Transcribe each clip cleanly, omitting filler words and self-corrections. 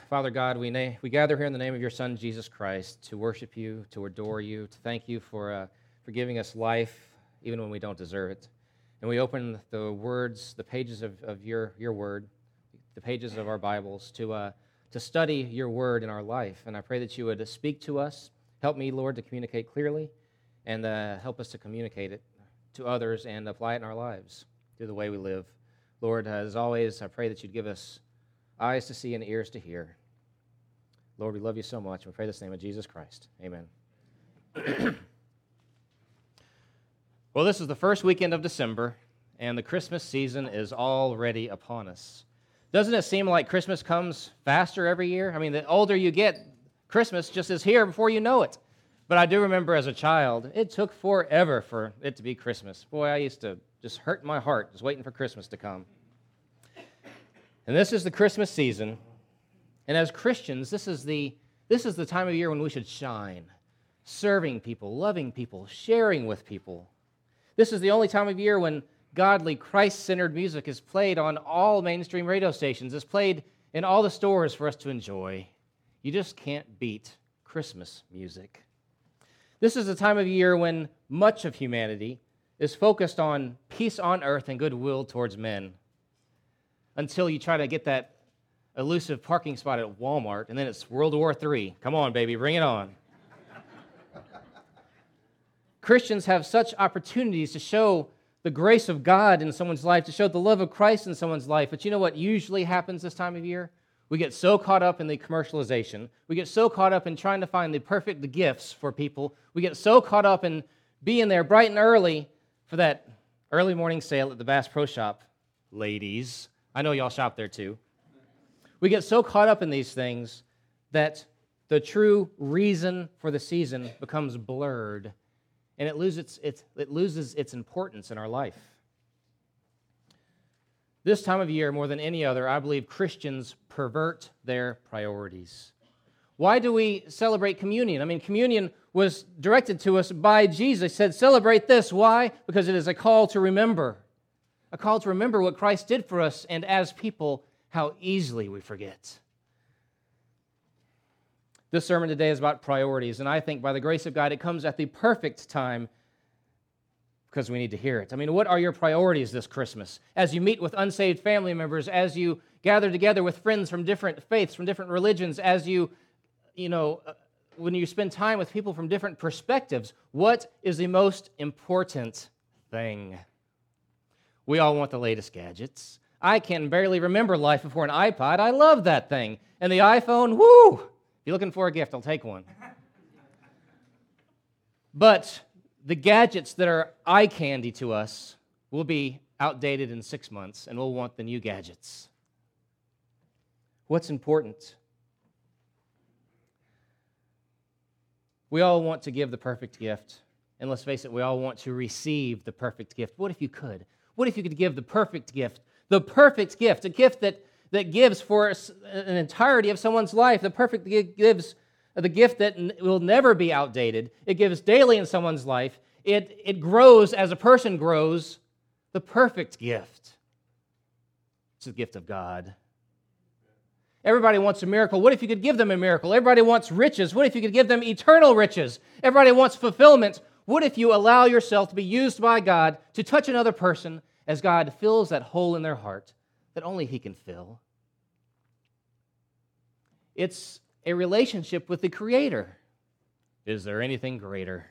Father God, we gather here in the name of your Son, Jesus Christ, to worship you, to adore you, to thank you for giving us life, even when we don't deserve it. And we open the words, the pages of your word, the pages of our Bibles, to study your word in our life. And I pray that you would speak to us. Help me, Lord, to communicate clearly, and help us to communicate it to others and apply it in our lives through the way we live. Lord, as always, I pray that you'd give us eyes to see and ears to hear. Lord, we love you so much. We pray this in the name of Jesus Christ. Amen. Well, this is the first weekend of December, and the Christmas season is already upon us. Doesn't it seem like Christmas comes faster every year? I mean, the older you get, Christmas just is here before you know it. But I do remember as a child, it took forever for it to be Christmas. Boy, I used to just hurt my heart just waiting for Christmas to come. And this is the Christmas season. And as Christians, this is the time of year when we should shine, serving people, loving people, sharing with people. This is the only time of year when godly, Christ-centered music is played on all mainstream radio stations. It's played in all the stores for us to enjoy. You just can't beat Christmas music. This is the time of year when much of humanity is focused on peace on earth and goodwill towards men, until you try to get that elusive parking spot at Walmart, and then it's World War III. Come on, baby, bring it on. Christians have such opportunities to show the grace of God in someone's life, to show the love of Christ in someone's life. But you know what usually happens this time of year? We get so caught up in the commercialization. We get so caught up in trying to find the perfect gifts for people. We get so caught up in being there bright and early for that early morning sale at the Bass Pro Shop. Ladies, I know y'all shop there too. We get so caught up in these things that the true reason for the season becomes blurred, and it loses its importance in our life. This time of year, more than any other, I believe Christians pervert their priorities. Why do we celebrate communion? I mean, communion was directed to us by Jesus. He said, celebrate this. Why? Because it is a call to remember. A call to remember what Christ did for us, and as people, how easily we forget. This sermon today is about priorities, and I think by the grace of God, it comes at the perfect time because we need to hear it. I mean, what are your priorities this Christmas? As you meet with unsaved family members, as you gather together with friends from different faiths, from different religions, as when you spend time with people from different perspectives, what is the most important thing? We all want the latest gadgets. I can barely remember life before an iPod. I love that thing. And the iPhone, woo! If you're looking for a gift, I'll take one. But the gadgets that are eye candy to us will be outdated in 6 months, and we'll want the new gadgets. What's important? We all want to give the perfect gift. And let's face it, we all want to receive the perfect gift. What if you could? What if you could give the perfect gift? The perfect gift, a gift that gives for an entirety of someone's life. The perfect gift gives the gift that will never be outdated. It gives daily in someone's life. It grows as a person grows. The perfect gift. It's the gift of God. Everybody wants a miracle. What if you could give them a miracle? Everybody wants riches. What if you could give them eternal riches? Everybody wants fulfillment. What if you allow yourself to be used by God to touch another person as God fills that hole in their heart that only He can fill? It's a relationship with the Creator. Is there anything greater?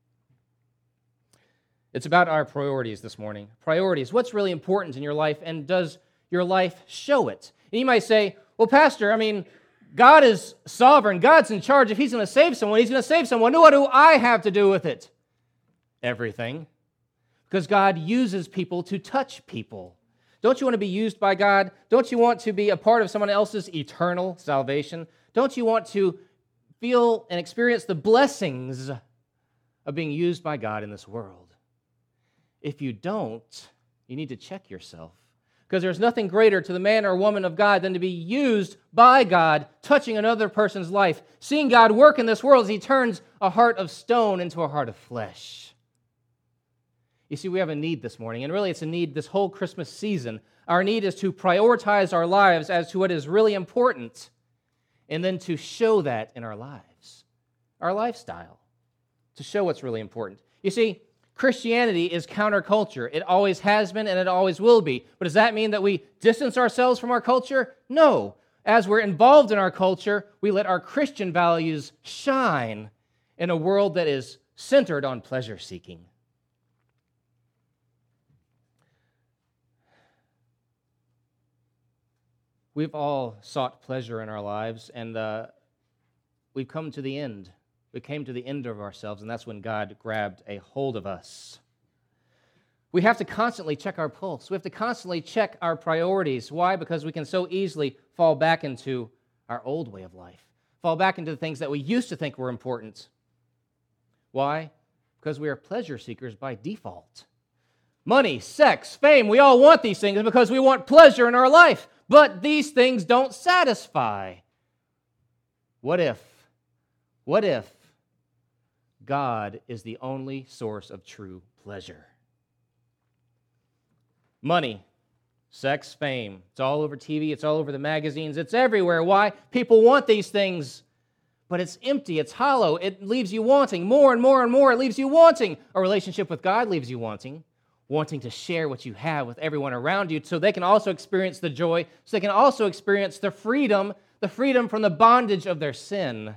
It's about our priorities this morning. Priorities. What's really important in your life, and does your life show it? And you might say, well, Pastor, I mean, God is sovereign. God's in charge. If He's going to save someone, He's going to save someone. What do I have to do with it? Everything. Because God uses people to touch people. Don't you want to be used by God? Don't you want to be a part of someone else's eternal salvation? Don't you want to feel and experience the blessings of being used by God in this world? If you don't, you need to check yourself. Because there's nothing greater to the man or woman of God than to be used by God, touching another person's life, seeing God work in this world as He turns a heart of stone into a heart of flesh. You see, we have a need this morning, and really it's a need this whole Christmas season. Our need is to prioritize our lives as to what is really important. and then to show that in our lives, our lifestyle, to show what's really important. You see, Christianity is counterculture. It always has been and it always will be. But does that mean that we distance ourselves from our culture? No. As we're involved in our culture, we let our Christian values shine in a world that is centered on pleasure seeking. We've all sought pleasure in our lives, and we've come to the end. We came to the end of ourselves, and that's when God grabbed a hold of us. We have to constantly check our pulse. We have to constantly check our priorities. Why? Because we can so easily fall back into our old way of life, fall back into the things that we used to think were important. Why? Because we are pleasure seekers by default. Money, sex, fame, we all want these things because we want pleasure in our life. But these things don't satisfy. What if God is the only source of true pleasure? Money, sex, fame, it's all over TV, it's all over the magazines, it's everywhere. Why? People want these things, but it's empty, it's hollow, it leaves you wanting more and more and more, it leaves you wanting. A relationship with God leaves you wanting to share what you have with everyone around you so they can also experience the joy, so they can also experience the freedom from the bondage of their sin.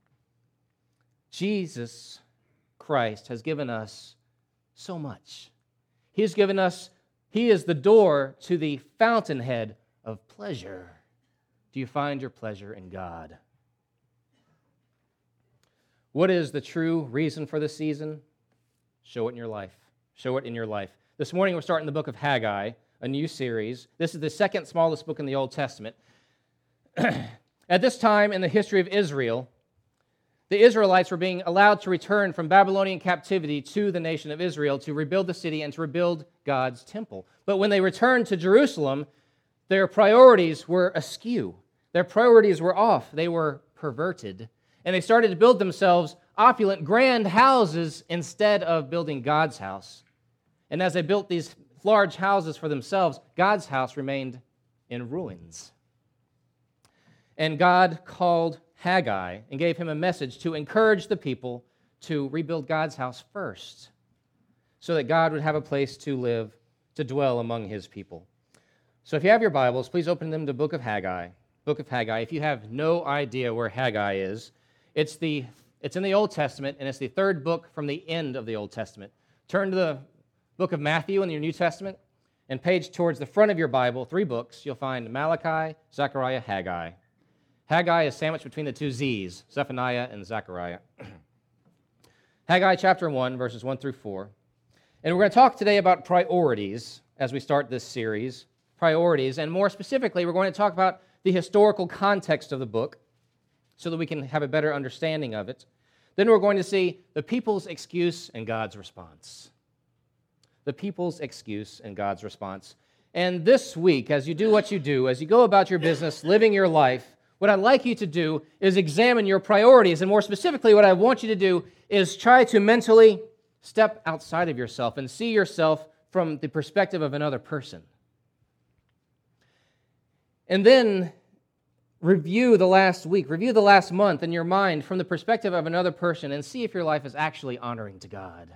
Jesus Christ has given us so much. He is the door to the fountainhead of pleasure. Do you find your pleasure in God? What is the true reason for this season? Show it in your life. Show it in your life. This morning we're starting the book of Haggai, a new series. This is the second smallest book in the Old Testament. At this time in the history of Israel, the Israelites were being allowed to return from Babylonian captivity to the nation of Israel to rebuild the city and to rebuild God's temple. But when they returned to Jerusalem, their priorities were askew. Their priorities were off. They were perverted. And they started to build themselves opulent, grand houses instead of building God's house. And as they built these large houses for themselves, God's house remained in ruins. And God called Haggai and gave him a message to encourage the people to rebuild God's house first, so that God would have a place to live, to dwell among his people. So if you have your Bibles, please open them to the book of Haggai. Book of Haggai. If you have no idea where Haggai is, it's in the Old Testament, and it's the third book from the end of the Old Testament. Turn to the book of Matthew in your New Testament, and page towards the front of your Bible, 3 books, you'll find Malachi, Zechariah, Haggai. Haggai is sandwiched between the 2 Z's, Zephaniah and Zechariah. Haggai chapter 1, verses 1 through 4. And we're going to talk today about priorities as we start this series. Priorities, and more specifically, we're going to talk about the historical context of the book so that we can have a better understanding of it. Then we're going to see the people's excuse and God's response. The people's excuse and God's response. And this week, as you do what you do, as you go about your business, living your life, what I'd like you to do is examine your priorities. And more specifically, what I want you to do is try to mentally step outside of yourself and see yourself from the perspective of another person. And then review the last week, review the last month in your mind from the perspective of another person and see if your life is actually honoring to God.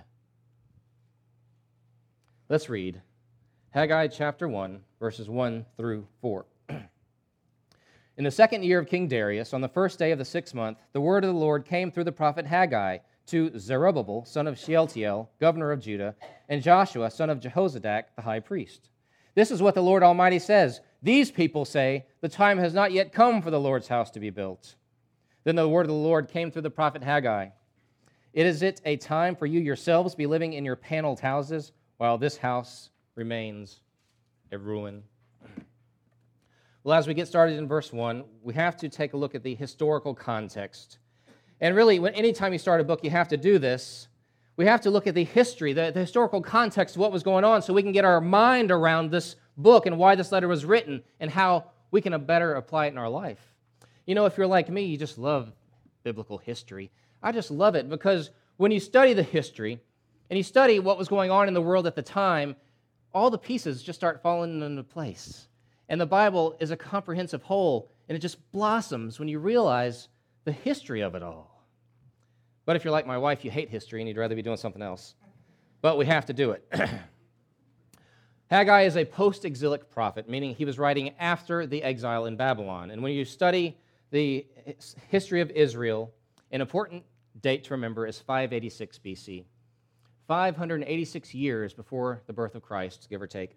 Let's read Haggai chapter 1, verses 1 through 4. In the 2nd year of King Darius, on the 1st day of the 6th month, the word of the Lord came through the prophet Haggai to Zerubbabel, son of Shealtiel, governor of Judah, and Joshua, son of Jehozadak, the high priest. This is what the Lord Almighty says. These people say, the time has not yet come for the Lord's house to be built. Then the word of the Lord came through the prophet Haggai. Is it a time for you yourselves to be living in your paneled houses, while this house remains a ruin? Well, as we get started in verse 1, we have to take a look at the historical context. And really, anytime you start a book, you have to do this. We have to look at the history, the historical context of what was going on so we can get our mind around this book and why this letter was written and how we can better apply it in our life. You know, if you're like me, you just love biblical history. I just love it because when you study the history and you study what was going on in the world at the time, all the pieces just start falling into place. And the Bible is a comprehensive whole. And it just blossoms when you realize the history of it all. But if you're like my wife, you hate history and you'd rather be doing something else. But we have to do it. Haggai is a post-exilic prophet, meaning he was writing after the exile in Babylon. And when you study the history of Israel, an important date to remember is 586 BC. 586 years before the birth of Christ, give or take.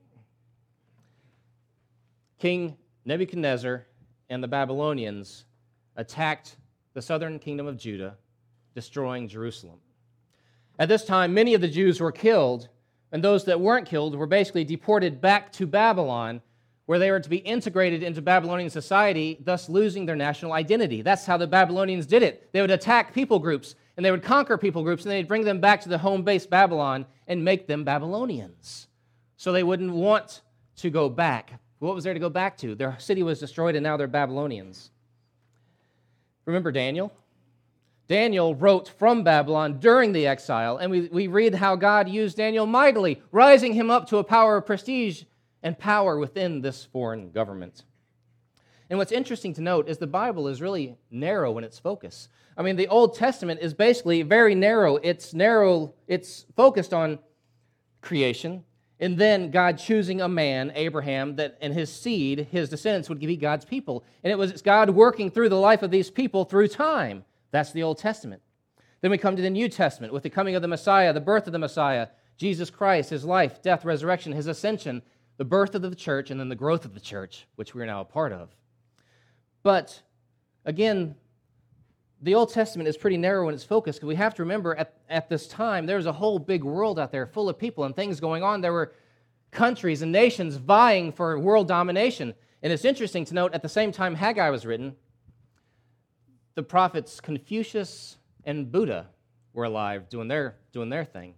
King Nebuchadnezzar and the Babylonians attacked the southern kingdom of Judah, destroying Jerusalem. At this time, many of the Jews were killed, and those that weren't killed were basically deported back to Babylon, where they were to be integrated into Babylonian society, thus losing their national identity. That's how the Babylonians did it. They would attack people groups, and they would conquer people groups, and they'd bring them back to the home base Babylon and make them Babylonians. So they wouldn't want to go back. What was there to go back to? Their city was destroyed, and now they're Babylonians. Remember Daniel? Daniel wrote from Babylon during the exile, and we read how God used Daniel mightily, rising him up to a power of prestige and power within this foreign government. And what's interesting to note is the Bible is really narrow in its focus. I mean, the Old Testament is basically very narrow. It's focused on creation, and then God choosing a man, Abraham, that and his seed, his descendants, would be God's people. And it's God working through the life of these people through time. That's the Old Testament. Then we come to the New Testament with the coming of the Messiah, the birth of the Messiah, Jesus Christ, his life, death, resurrection, his ascension, the birth of the church, and then the growth of the church, which we are now a part of. But, again, the Old Testament is pretty narrow in its focus, because we have to remember at this time, there was a whole big world out there full of people and things going on. There were countries and nations vying for world domination. And it's interesting to note, at the same time Haggai was written, the prophets Confucius and Buddha were alive doing their thing.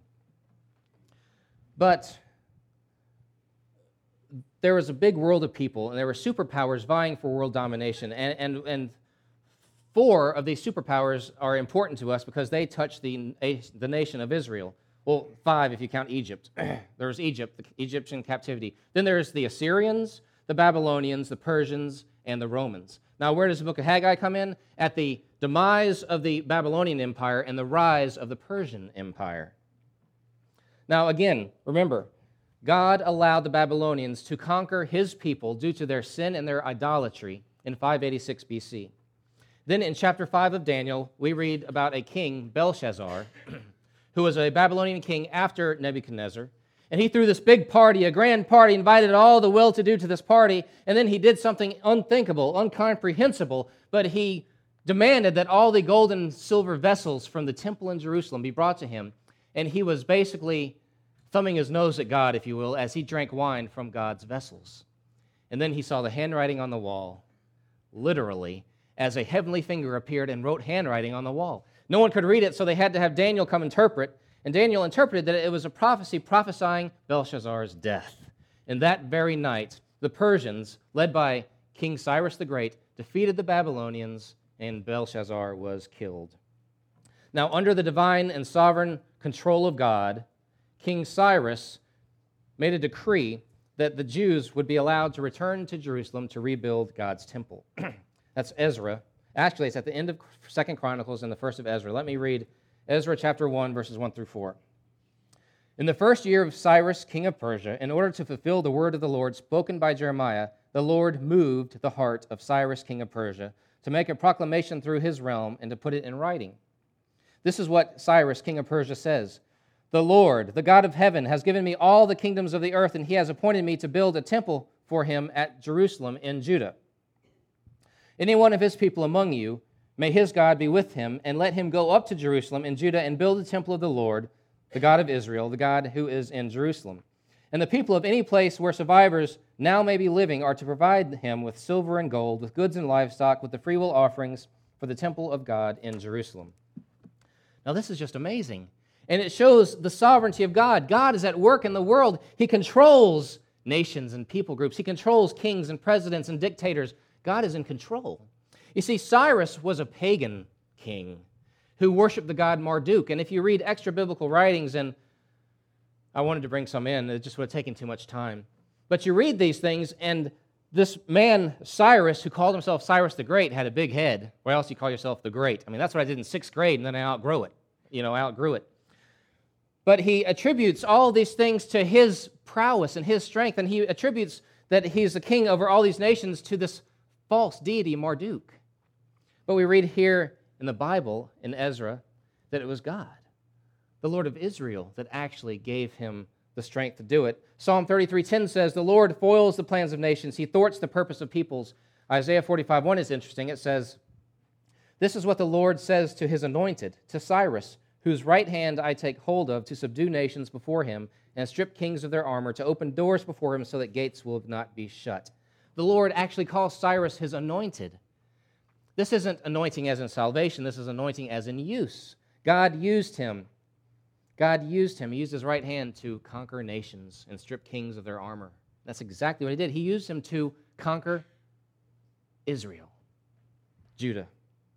But there was a big world of people, and there were superpowers vying for world domination. And four of these superpowers are important to us because they touch the nation of Israel. Well, five if you count Egypt. There was Egypt, the Egyptian captivity. Then there's the Assyrians, the Babylonians, the Persians, and the Romans. Now, where does the book of Haggai come in? At the demise of the Babylonian Empire and the rise of the Persian Empire. Now, again, remember, God allowed the Babylonians to conquer his people due to their sin and their idolatry in 586 BC. Then in chapter 5 of Daniel, we read about a king, Belshazzar, who was a Babylonian king after Nebuchadnezzar. And he threw this big party, a grand party, invited all the well-to-do to this party, and then he did something unthinkable, incomprehensible, but he demanded that all the gold and silver vessels from the temple in Jerusalem be brought to him, and he was basically thumbing his nose at God, if you will, as he drank wine from God's vessels. And then he saw the handwriting on the wall, literally, as a heavenly finger appeared and wrote handwriting on the wall. No one could read it, so they had to have Daniel come interpret. And Daniel interpreted that it was a prophecy prophesying Belshazzar's death. And that very night, the Persians, led by King Cyrus the Great, defeated the Babylonians, and Belshazzar was killed. Now, under the divine and sovereign control of God, King Cyrus made a decree that the Jews would be allowed to return to Jerusalem to rebuild God's temple. That's Ezra. Actually, it's at the end of 2 Chronicles and the first of Ezra. Let me read Ezra chapter 1, verses 1 through 4. In the first year of Cyrus, king of Persia, in order to fulfill the word of the Lord spoken by Jeremiah, the Lord moved the heart of Cyrus, king of Persia, to make a proclamation through his realm and to put it in writing. This is what Cyrus, king of Persia, says. The Lord, the God of heaven, has given me all the kingdoms of the earth, and he has appointed me to build a temple for him at Jerusalem in Judah. Any one of his people among you, may his God be with him, and let him go up to Jerusalem in Judah and build a temple of the Lord, the God of Israel, the God who is in Jerusalem. And the people of any place where survivors now may be living are to provide him with silver and gold, with goods and livestock, with the freewill offerings for the temple of God in Jerusalem. Now this is just amazing. And it shows the sovereignty of God. God is at work in the world. He controls nations and people groups. He controls kings and presidents and dictators. God is in control. You see, Cyrus was a pagan king who worshiped the god Marduk. And if you read extra biblical writings, and I wanted to bring some in, it just would have taken too much time. But you read these things, and this man, Cyrus, who called himself Cyrus the Great, had a big head. Why else do you call yourself the Great? I mean, that's what I did in 6th grade, and then I outgrew it. But he attributes all these things to his prowess and his strength, and he attributes that he's the king over all these nations to this false deity, Marduk. But we read here in the Bible, in Ezra, that it was God, the Lord of Israel, that actually gave him the strength to do it. Psalm 33:10 says, "The Lord foils the plans of nations. He thwarts the purpose of peoples." Isaiah 45:1 is interesting. It says, "This is what the Lord says to his anointed, to Cyrus, whose right hand I take hold of to subdue nations before him and strip kings of their armor, to open doors before him so that gates will not be shut." The Lord actually calls Cyrus his anointed. This isn't anointing as in salvation. This is anointing as in use. God used him. He used his right hand to conquer nations and strip kings of their armor. That's exactly what he did. He used him to conquer Israel, Judah.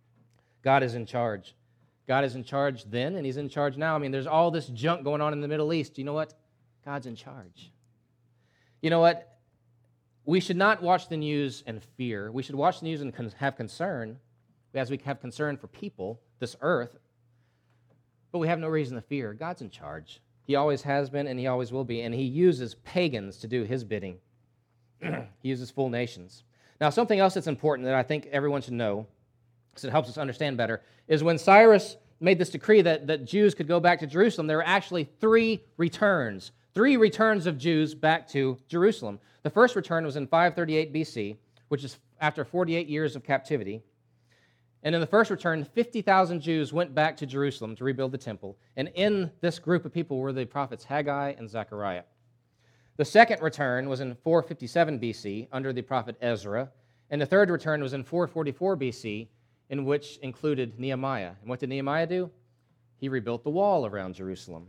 God is in charge. God is in charge then, and he's in charge now. I mean, there's all this junk going on in the Middle East. You know what? God's in charge. You know what? We should not watch the news and fear. We should watch the news and have concern, as we have concern for people, this earth. But we have no reason to fear. God's in charge. He always has been, and he always will be. And he uses pagans to do his bidding. He uses full nations. Now, something else that's important that I think everyone should know, because it helps us understand better, is when Cyrus made this decree that Jews could go back to Jerusalem, there were actually 3 returns. 3 returns of Jews back to Jerusalem. The first return was in 538 BC, which is after 48 years of captivity. And in the first return, 50,000 Jews went back to Jerusalem to rebuild the temple. And in this group of people were the prophets Haggai and Zechariah. The second return was in 457 BC under the prophet Ezra. And the third return was in 444 BC, in which included Nehemiah. And what did Nehemiah do? He rebuilt the wall around Jerusalem.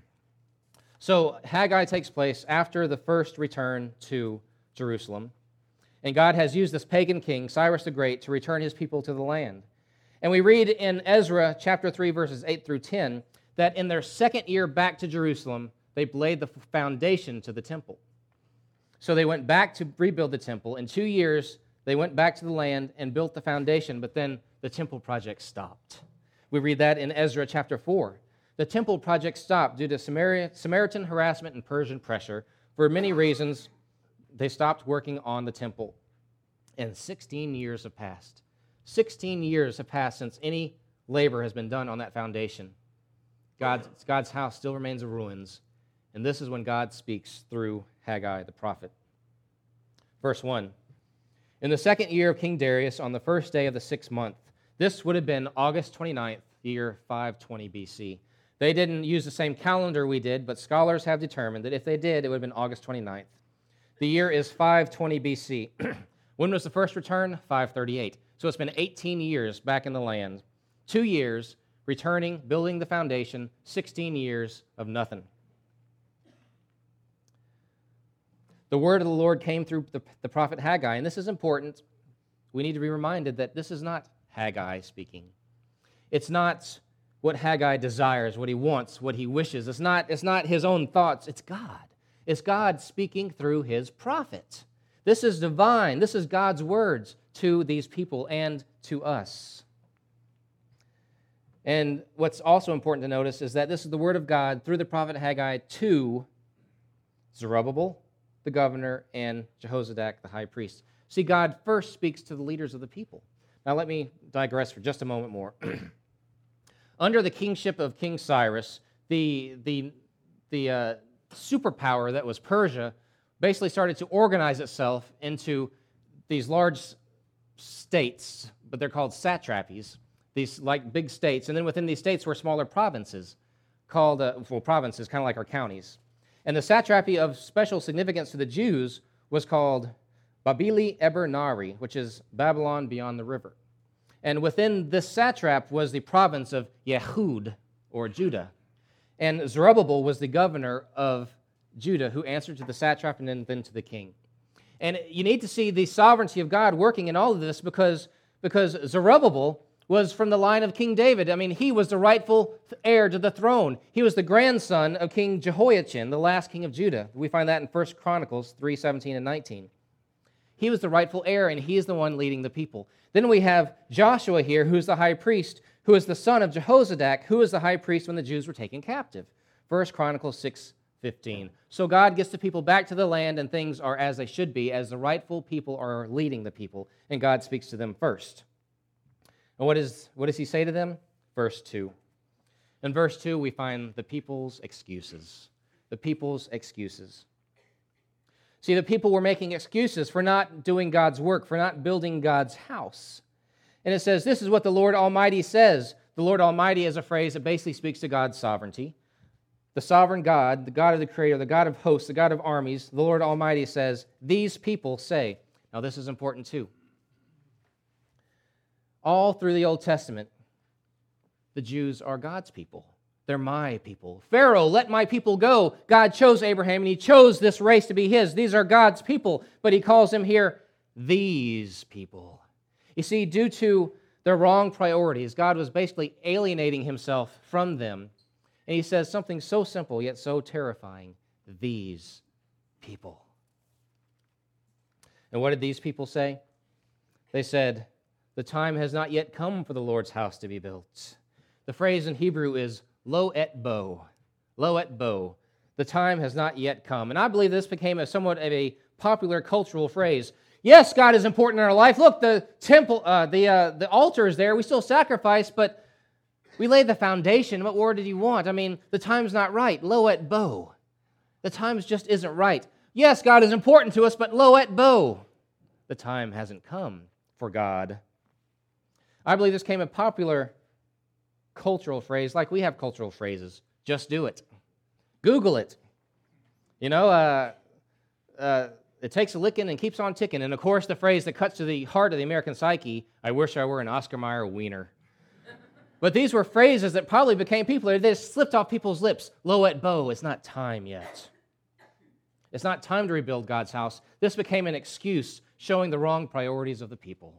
So Haggai takes place after the first return to Jerusalem. And God has used this pagan king, Cyrus the Great, to return his people to the land. And we read in Ezra chapter 3, verses 8 through 10, that in their second year back to Jerusalem, they laid the foundation to the temple. So they went back to rebuild the temple. In 2 years, they went back to the land and built the foundation, but then the temple project stopped. We read that in Ezra chapter 4. The temple project stopped due to Samaritan harassment and Persian pressure. For many reasons, they stopped working on the temple. And 16 years have passed. 16 years have passed since any labor has been done on that foundation. God's house still remains in ruins. And this is when God speaks through Haggai the prophet. Verse 1. In the second year of King Darius, on the first day of the 6th month, this would have been August 29th, year 520 BC. They didn't use the same calendar we did, but scholars have determined that if they did, it would have been August 29th. The year is 520 BC. When was the first return? 538. So it's been 18 years back in the land. 2 years returning, building the foundation, 16 years of nothing. The word of the Lord came through the prophet Haggai, and this is important. We need to be reminded that this is not Haggai speaking. It's not what Haggai desires, what he wants, what he wishes. It's not his own thoughts. It's God. It's God speaking through his prophet. This is divine. This is God's words to these people and to us. And what's also important to notice is that this is the word of God through the prophet Haggai to Zerubbabel, the governor, and Jehozadak, the high priest. See, God first speaks to the leaders of the people. Now let me digress for just a moment more. Under the kingship of King Cyrus, the superpower that was Persia basically started to organize itself into these large states, but they're called satrapies, these like big states. And then within these states were smaller provinces called, provinces, kind of like our counties. And the satrapy of special significance to the Jews was called Babili Eber Nari, which is Babylon beyond the river. And within this satrap was the province of Yehud, or Judah. And Zerubbabel was the governor of Judah, who answered to the satrap and then to the king. And you need to see the sovereignty of God working in all of this because Zerubbabel was from the line of King David. I mean, he was the rightful heir to the throne. He was the grandson of King Jehoiachin, the last king of Judah. We find that in 1 Chronicles 3:17 and 19. He was the rightful heir, and he is the one leading the people. Then we have Joshua here, who is the high priest, who is the son of Jehozadak, who is the high priest when the Jews were taken captive. 1 Chronicles 6:15. So God gets the people back to the land, and things are as they should be, as the rightful people are leading the people, and God speaks to them first. And what does he say to them? Verse 2. In verse 2, we find the people's excuses. The people's excuses. See, the people were making excuses for not doing God's work, for not building God's house. And it says, this is what the Lord Almighty says. The Lord Almighty is a phrase that basically speaks to God's sovereignty. The sovereign God, the God of the Creator, the God of hosts, the God of armies, the Lord Almighty says, these people say. Now this is important too. All through the Old Testament, the Jews are God's people. They're my people. Pharaoh, let my people go. God chose Abraham, and he chose this race to be his. These are God's people, but he calls them here these people. You see, due to their wrong priorities, God was basically alienating himself from them. And he says something so simple yet so terrifying, these people. And what did these people say? They said, the time has not yet come for the Lord's house to be built. The phrase in Hebrew is lo et bo. Lo et bo. The time has not yet come. And I believe this became somewhat of a popular cultural phrase. Yes, God is important in our life. Look, the temple, the altar is there. We still sacrifice, but we laid the foundation. What more did you want? I mean, the time's not right. Lo et bo. The time just isn't right. Yes, God is important to us, but lo et bo. The time hasn't come for God. I believe this became a popular cultural phrase, like we have cultural phrases. Just do it. Google it. You know, it takes a licking and keeps on ticking. And of course, the phrase that cuts to the heart of the American psyche, I wish I were an Oscar Mayer wiener. But these were phrases that probably became popular. They just slipped off people's lips. Lo et bo, it's not time yet. It's not time to rebuild God's house. This became an excuse showing the wrong priorities of the people.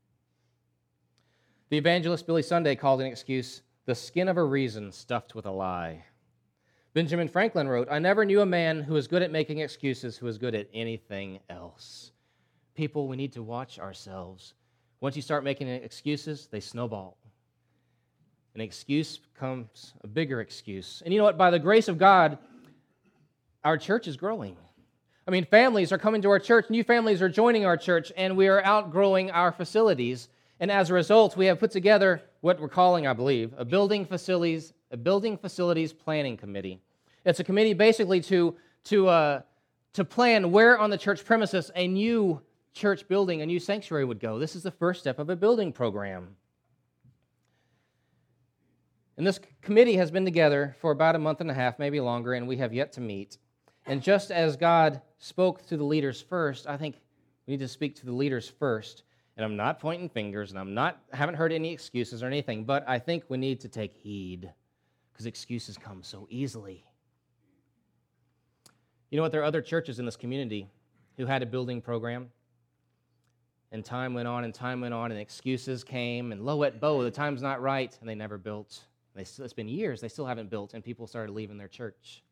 The evangelist Billy Sunday called an excuse the skin of a reason stuffed with a lie. Benjamin Franklin wrote, I never knew a man who was good at making excuses who was good at anything else. People, we need to watch ourselves. Once you start making excuses, they snowball. An excuse becomes a bigger excuse. And you know what? By the grace of God, our church is growing. I mean, families are coming to our church, new families are joining our church, and we are outgrowing our facilities. And as a result, we have put together what we're calling, I believe, a building facilities planning committee. It's a committee basically to plan where on the church premises a new church building, a new sanctuary would go. This is the first step of a building program. And this committee has been together for about a month and a half, maybe longer, and we have yet to meet. And just as God spoke to the leaders first, I think we need to speak to the leaders first. And I'm not pointing fingers, and haven't heard any excuses or anything, but I think we need to take heed because excuses come so easily. You know what? There are other churches in this community who had a building program, and time went on, and excuses came, and lo et bo, the time's not right, and they never built. It's been years, they still haven't built, and people started leaving their church.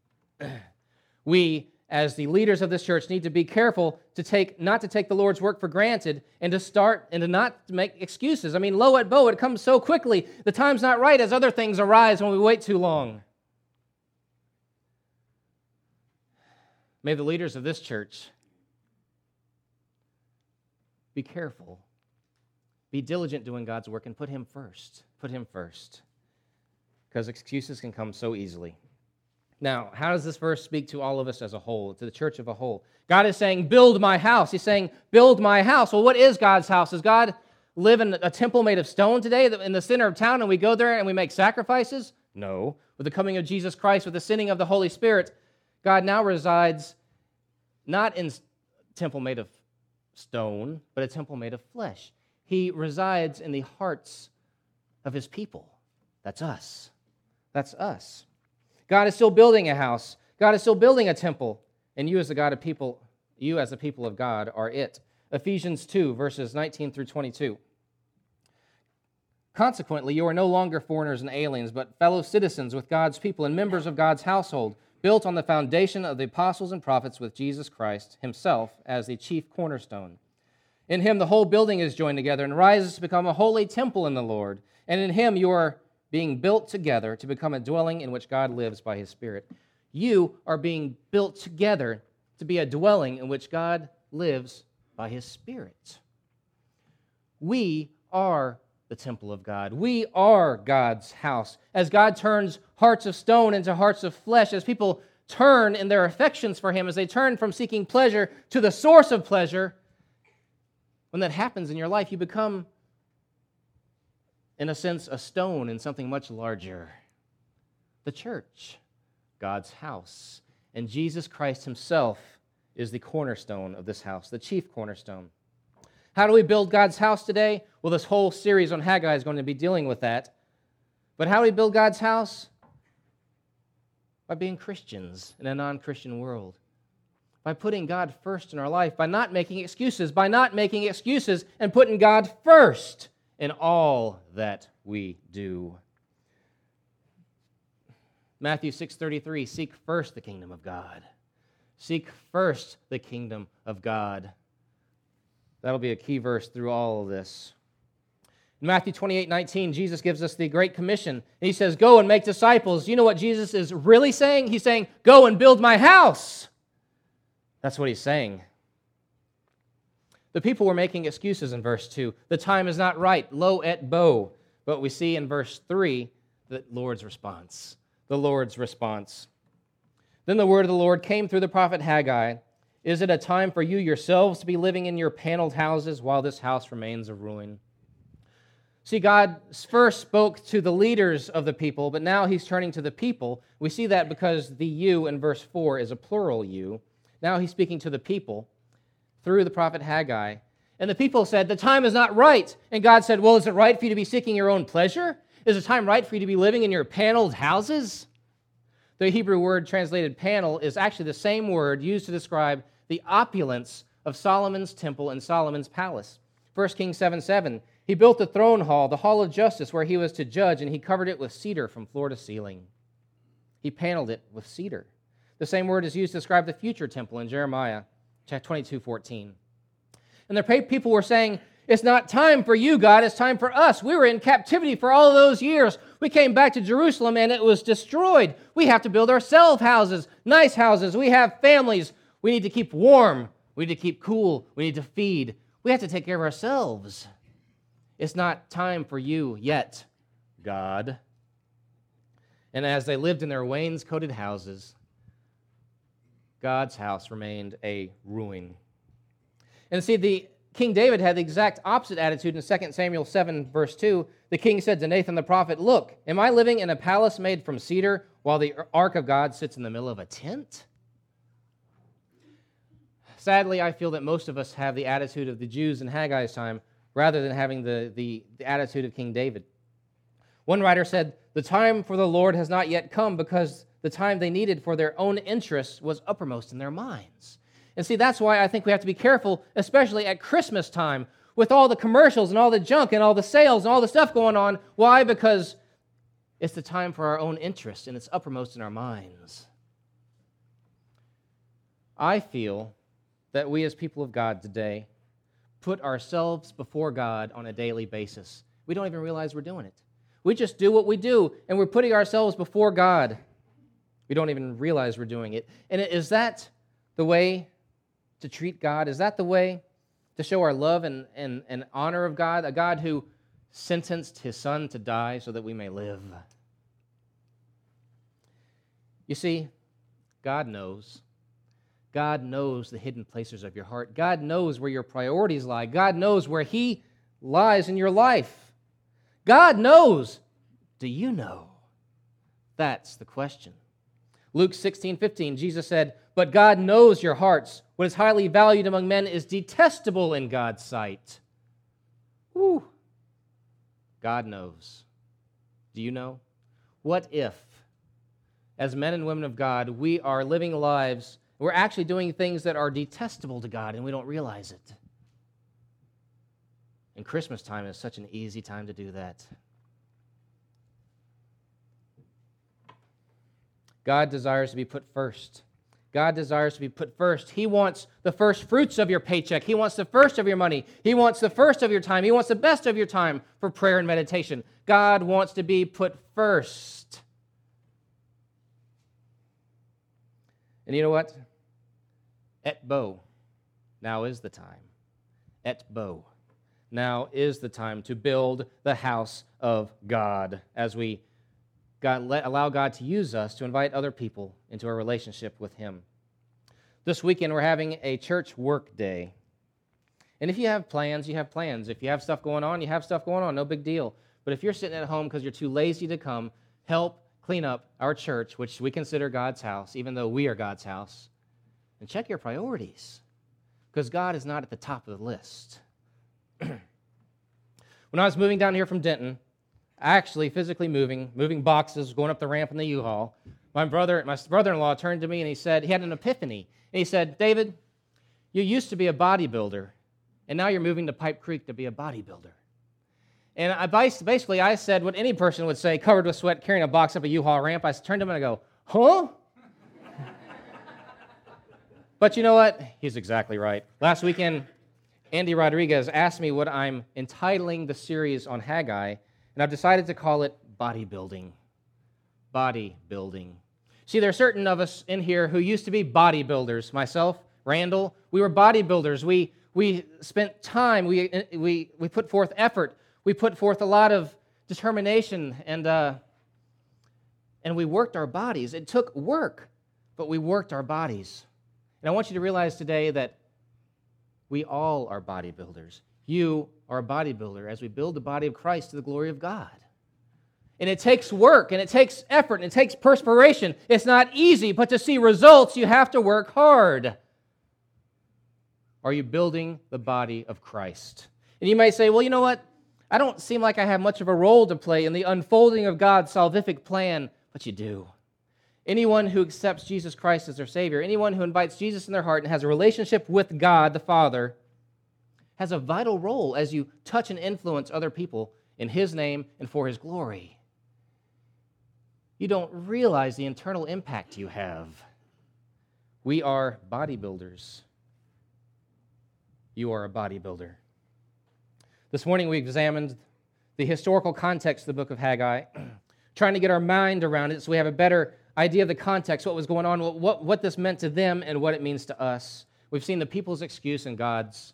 We, as the leaders of this church, need to be careful not to take the Lord's work for granted and to not make excuses. I mean, lo et bo, it comes so quickly. The time's not right as other things arise when we wait too long. May the leaders of this church be careful, be diligent doing God's work, and put Him first. Put Him first. Because excuses can come so easily. Now, how does this verse speak to all of us as a whole, to the church of a whole? God is saying, build my house. He's saying, build my house. Well, what is God's house? Does God live in a temple made of stone today in the center of town and we go there and we make sacrifices? No. With the coming of Jesus Christ, with the sending of the Holy Spirit, God now resides not in a temple made of stone, but a temple made of flesh. He resides in the hearts of His people. That's us. That's us. God is still building a house. God is still building a temple. And you as the people of God are it. Ephesians 2, verses 19 through 22. Consequently, you are no longer foreigners and aliens, but fellow citizens with God's people and members of God's household. built on the foundation of the apostles and prophets with Jesus Christ himself as the chief cornerstone. In him the whole building is joined together and rises to become a holy temple in the Lord. And in him you are being built together to become a dwelling in which God lives by his Spirit. You are being built together to be a dwelling in which God lives by his Spirit. We are the temple of God. We are God's house. As God turns hearts of stone into hearts of flesh, as people turn in their affections for him, as they turn from seeking pleasure to the source of pleasure, when that happens in your life, you become, in a sense, a stone in something much larger. The church, God's house. And Jesus Christ himself is the cornerstone of this house, the chief cornerstone. How do we build God's house today? Well, this whole series on Haggai is going to be dealing with that. But how do we build God's house? By being Christians in a non-Christian world. By putting God first in our life, by not making excuses and putting God first in all that we do. Matthew 6:33, seek first the kingdom of God. Seek first the kingdom of God. That'll be a key verse through all of this. In Matthew 28:19, Jesus gives us the Great Commission. And he says, go and make disciples. You know what Jesus is really saying? He's saying, go and build my house. That's what he's saying. The people were making excuses in verse 2. The time is not right, lo et bo. But we see in verse 3 the Lord's response. The Lord's response. Then the word of the Lord came through the prophet Haggai. Is it a time for you yourselves to be living in your paneled houses while this house remains a ruin? See, God first spoke to the leaders of the people, but now he's turning to the people. We see that because the you in verse 4 is a plural you. Now he's speaking to the people through the prophet Haggai. And the people said, the time is not right. And God said, well, is it right for you to be seeking your own pleasure? Is the time right for you to be living in your paneled houses? The Hebrew word translated panel is actually the same word used to describe the opulence of Solomon's temple and Solomon's palace. 1 Kings 7:7, he built the throne hall, the hall of justice, where he was to judge, and he covered it with cedar from floor to ceiling. He paneled it with cedar. The same word is used to describe the future temple in Jeremiah 22:14. And the people were saying, it's not time for you, God, it's time for us. We were in captivity for all of those years. We came back to Jerusalem and it was destroyed. We have to build ourselves houses, nice houses. We have families. We need to keep warm. We need to keep cool. We need to feed. We have to take care of ourselves. It's not time for you yet, God. And as they lived in their wainscoted houses, God's house remained a ruin. And see, the King David had the exact opposite attitude in 2 Samuel 7, verse 2. The king said to Nathan the prophet, look, am I living in a palace made from cedar while the ark of God sits in the middle of a tent? Sadly, I feel that most of us have the attitude of the Jews in Haggai's time rather than having the attitude of King David. One writer said, the time for the Lord has not yet come because the time they needed for their own interests was uppermost in their minds. And see, that's why I think we have to be careful, especially at Christmas time, with all the commercials and all the junk and all the sales and all the stuff going on. Why? Because it's the time for our own interests, and it's uppermost in our minds. I feel that we as people of God today put ourselves before God on a daily basis. We don't even realize we're doing it. We just do what we do, and we're putting ourselves before God. We don't even realize we're doing it. And is that the way to treat God? Is that the way to show our love and honor of God? A God who sentenced his Son to die so that we may live. You see, God knows. God knows the hidden places of your heart. God knows where your priorities lie. God knows where he lies in your life. God knows. Do you know? That's the question. Luke 16:15, Jesus said, but God knows your hearts. What is highly valued among men is detestable in God's sight. Whew. God knows. Do you know? What if, as men and women of God, we are living lives, we're actually doing things that are detestable to God and we don't realize it? And Christmas time is such an easy time to do that. God desires to be put first. God desires to be put first. He wants the first fruits of your paycheck. He wants the first of your money. He wants the first of your time. He wants the best of your time for prayer and meditation. God wants to be put first. And you know what? Et bo, now is the time. Et bo, now is the time to build the house of God as we allow God to use us to invite other people into a relationship with Him. This weekend, we're having a church work day. And if you have plans, you have plans. If you have stuff going on, you have stuff going on. No big deal. But if you're sitting at home because you're too lazy to come, help clean up our church, which we consider God's house, even though we are God's house, and check your priorities, because God is not at the top of the list. When I was moving down here from Denton, actually physically moving boxes, going up the ramp in the U-Haul, my brother-in-law turned to me and he said, he had an epiphany. And he said, David, you used to be a bodybuilder, and now you're moving to Pipe Creek to be a bodybuilder. And I said what any person would say, covered with sweat, carrying a box up a U-Haul ramp. I turned to him and I go, huh? But you know what? He's exactly right. Last weekend, Andy Rodriguez asked me what I'm entitling the series on Haggai, and I've decided to call it Bodybuilding. Bodybuilding. See, there are certain of us in here who used to be bodybuilders. Myself, Randall, we were bodybuilders. We spent time. We put forth effort. We put forth a lot of determination, and we worked our bodies. It took work, but we worked our bodies. And I want you to realize today that we all are bodybuilders. You are a bodybuilder as we build the body of Christ to the glory of God. And it takes work, and it takes effort, and it takes perspiration. It's not easy, but to see results, you have to work hard. Are you building the body of Christ? And you might say, well, you know what? I don't seem like I have much of a role to play in the unfolding of God's salvific plan, but you do. Anyone who accepts Jesus Christ as their Savior, anyone who invites Jesus in their heart and has a relationship with God the Father, has a vital role as you touch and influence other people in His name and for His glory. You don't realize the internal impact you have. We are bodybuilders. You are a bodybuilder. This morning we examined the historical context of the book of Haggai, trying to get our mind around it so we have a better idea of the context, what was going on, what this meant to them, and what it means to us. We've seen the people's excuse and God's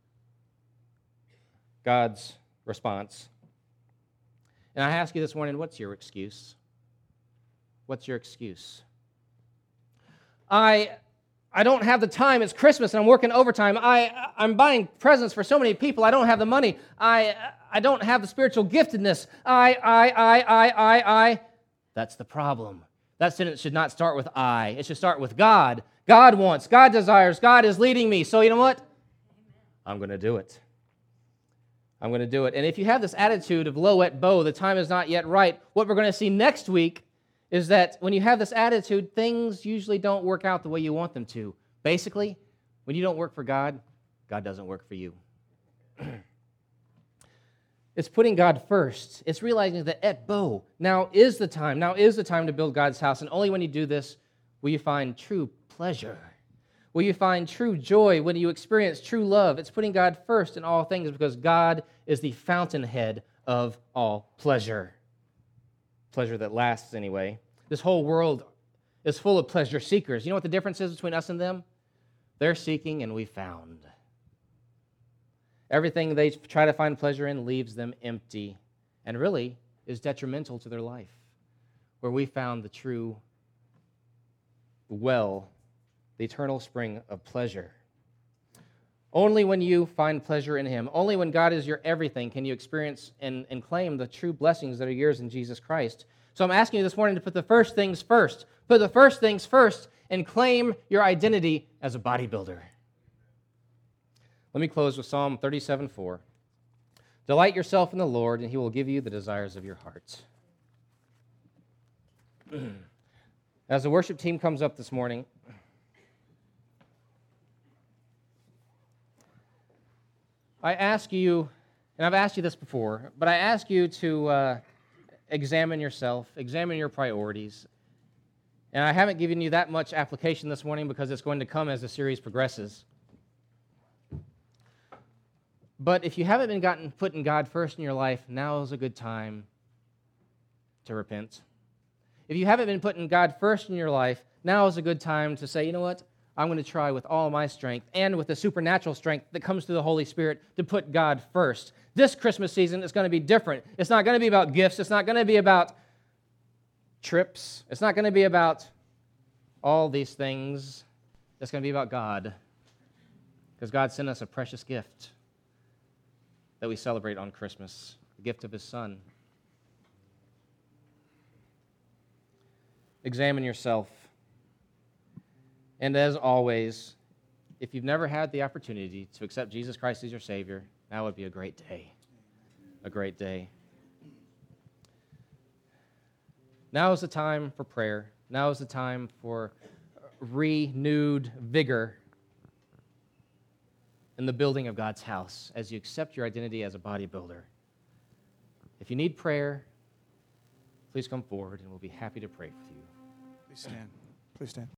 response. And I ask you this morning, what's your excuse? What's your excuse? I don't have the time. It's Christmas and I'm working overtime. I'm buying presents for so many people. I don't have the money. I don't have the spiritual giftedness. I. That's the problem. That sentence should not start with I. It should start with God. God wants, God desires, God is leading me. So you know what? I'm going to do it. I'm going to do it. And if you have this attitude of lo et bo, the time is not yet right, what we're going to see next week is that when you have this attitude, things usually don't work out the way you want them to. Basically, when you don't work for God, God doesn't work for you. It's putting God first. It's realizing that et bo, now is the time to build God's house. And only when you do this will you find true pleasure. Will you find true joy when you experience true love? It's putting God first in all things because God is the fountainhead of all pleasure. Pleasure that lasts anyway. This whole world is full of pleasure seekers. You know what the difference is between us and them? They're seeking and we found. Everything they try to find pleasure in leaves them empty and really is detrimental to their life. Where we found the true well, the eternal spring of pleasure. Only when you find pleasure in Him, only when God is your everything can you experience and claim the true blessings that are yours in Jesus Christ. So I'm asking you this morning to put the first things first. Put the first things first and claim your identity as a bodybuilder. Let me close with Psalm 37:4. Delight yourself in the Lord, and He will give you the desires of your heart. As the worship team comes up this morning, I ask you, and I've asked you this before, but I ask you to examine yourself, examine your priorities, And I haven't given you that much application this morning because it's going to come as the series progresses. But if you haven't been putting God first in your life, now is a good time to repent. If you haven't been putting God first in your life, now is a good time to say, you know what? I'm going to try with all my strength and with the supernatural strength that comes through the Holy Spirit to put God first. This Christmas season is going to be different. It's not going to be about gifts. It's not going to be about trips. It's not going to be about all these things. It's going to be about God, because God sent us a precious gift that we celebrate on Christmas, the gift of His Son. Examine yourself. And as always, if you've never had the opportunity to accept Jesus Christ as your Savior, now would be a great day. A great day. Now is the time for prayer. Now is the time for renewed vigor in the building of God's house as you accept your identity as a bodybuilder. If you need prayer, please come forward and we'll be happy to pray with you. Please stand. Please stand.